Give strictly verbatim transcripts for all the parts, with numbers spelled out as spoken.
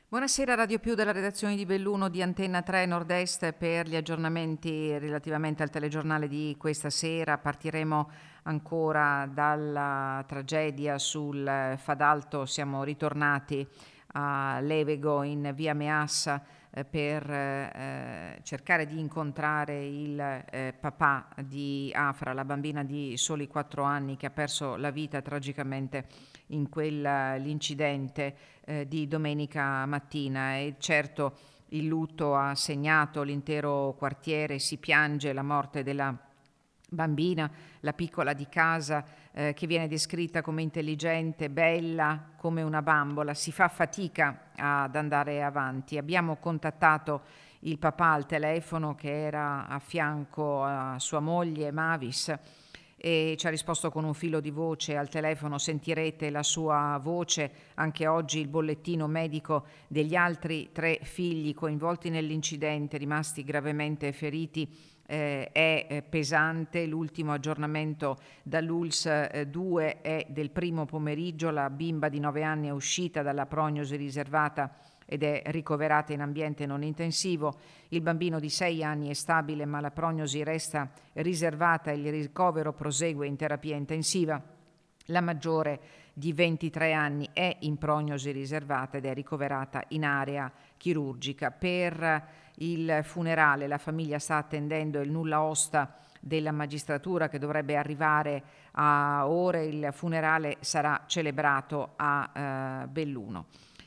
Buonasera, Radio Più della redazione di Belluno di Antenna tre Nord-Est per gli aggiornamenti relativamente al telegiornale di questa sera. Partiremo ancora dalla tragedia sul Fadalto, siamo ritornati a Levego in via Meassa eh, per eh, cercare di incontrare il eh, papà di Afra, la bambina di soli quattro anni che ha perso la vita tragicamente in quell'incidente eh, di domenica mattina. E certo il lutto ha segnato l'intero quartiere, si piange la morte della bambina, la piccola di casa eh, che viene descritta come intelligente, bella come una bambola, si fa fatica ad andare avanti. Abbiamo contattato il papà al telefono che era a fianco a sua moglie Mavis e ci ha risposto con un filo di voce al telefono, sentirete la sua voce. Anche oggi il bollettino medico degli altri tre figli coinvolti nell'incidente, rimasti gravemente feriti, eh, è eh, pesante. L'ultimo aggiornamento dall'U L S due è del primo pomeriggio, la bimba di nove anni è uscita dalla prognosi riservata ed è ricoverata in ambiente non intensivo. Il bambino di sei anni è stabile ma la prognosi resta riservata e il ricovero prosegue in terapia intensiva. La maggiore di ventitré anni è in prognosi riservata ed è ricoverata in area chirurgica. Per il funerale la famiglia sta attendendo il nulla osta della magistratura che dovrebbe arrivare a ore. Il funerale sarà celebrato a eh, Belluno.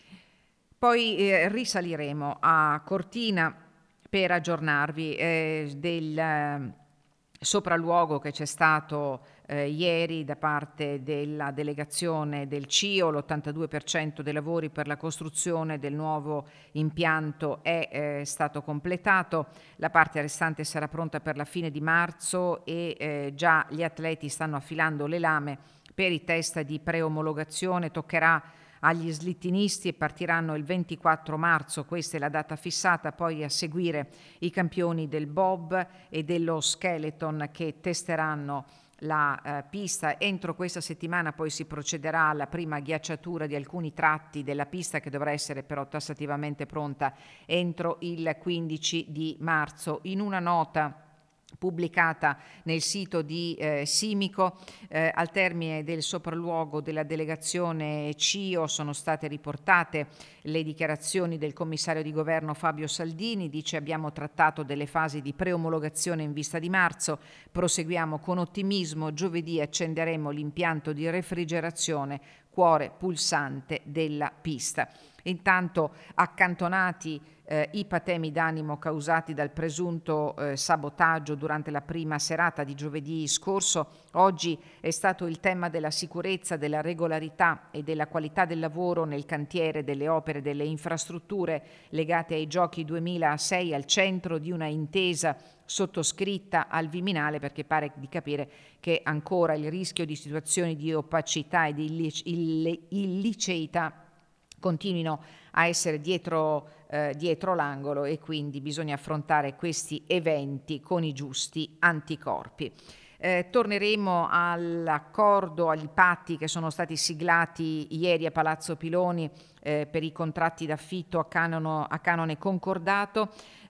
Poi eh, risaliremo a Cortina per aggiornarvi eh, del eh, sopralluogo che c'è stato eh, ieri da parte della delegazione del C I O. L'ottantadue per cento dei lavori per la costruzione del nuovo impianto è eh, stato completato, la parte restante sarà pronta per la fine di marzo e eh, già gli atleti stanno affilando le lame per i test di preomologazione. Toccherà agli slittinisti e partiranno il ventiquattro marzo, questa è la data fissata, poi a seguire i campioni del bob e dello skeleton che testeranno la eh, pista. Entro questa settimana poi si procederà alla prima ghiacciatura di alcuni tratti della pista che dovrà essere però tassativamente pronta entro il quindici di marzo. In una nota pubblicata nel sito di eh, Simico, eh, al termine del sopralluogo della delegazione C I O sono state riportate le dichiarazioni del commissario di governo Fabio Saldini. Dice: abbiamo trattato delle fasi di preomologazione in vista di marzo, proseguiamo con ottimismo, giovedì accenderemo l'impianto di refrigerazione, cuore pulsante della pista. Intanto accantonati eh, i patemi d'animo causati dal presunto eh, sabotaggio durante la prima serata di giovedì scorso, oggi è stato il tema della sicurezza, della regolarità e della qualità del lavoro nel cantiere delle opere delle infrastrutture legate ai Giochi duemilasei al centro di una intesa sottoscritta al Viminale, perché pare di capire che ancora il rischio di situazioni di opacità e di illic- ille- illiceità continuino a essere dietro, eh, dietro l'angolo e quindi bisogna affrontare questi eventi con i giusti anticorpi. Eh, torneremo all'accordo, agli patti che sono stati siglati ieri a Palazzo Piloni eh, per i contratti d'affitto a, canono, a canone concordato.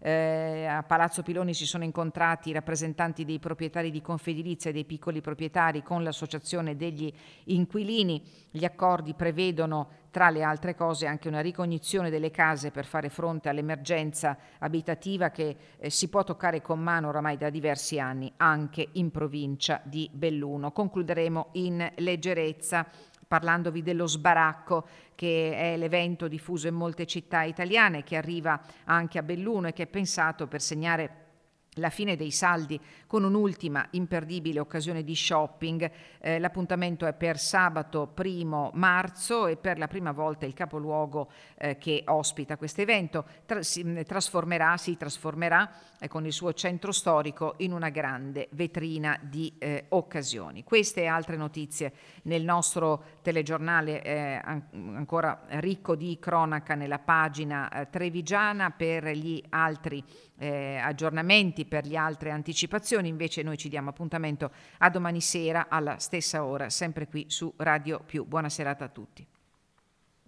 Eh, a Palazzo Piloni si sono incontrati i rappresentanti dei proprietari di Confedilizia e dei piccoli proprietari con l'associazione degli inquilini. Gli accordi prevedono, tra le altre cose, anche una ricognizione delle case per fare fronte all'emergenza abitativa che eh, si può toccare con mano oramai da diversi anni anche in provincia di Belluno. Concluderemo in leggerezza parlandovi dello sbaracco, che è l'evento diffuso in molte città italiane, che arriva anche a Belluno e che è pensato per segnare la fine dei saldi con un'ultima imperdibile occasione di shopping. Eh, l'appuntamento è per sabato primo marzo e per la prima volta il capoluogo eh, che ospita questo evento tra- si trasformerà, si trasformerà eh, con il suo centro storico in una grande vetrina di eh, occasioni. Queste e altre notizie nel nostro telegiornale eh, an- ancora ricco di cronaca nella pagina eh, trevigiana. Per gli altri eh, aggiornamenti, per le altre anticipazioni invece noi ci diamo appuntamento a domani sera alla stessa ora, sempre qui su Radio Più. Buona serata a tutti.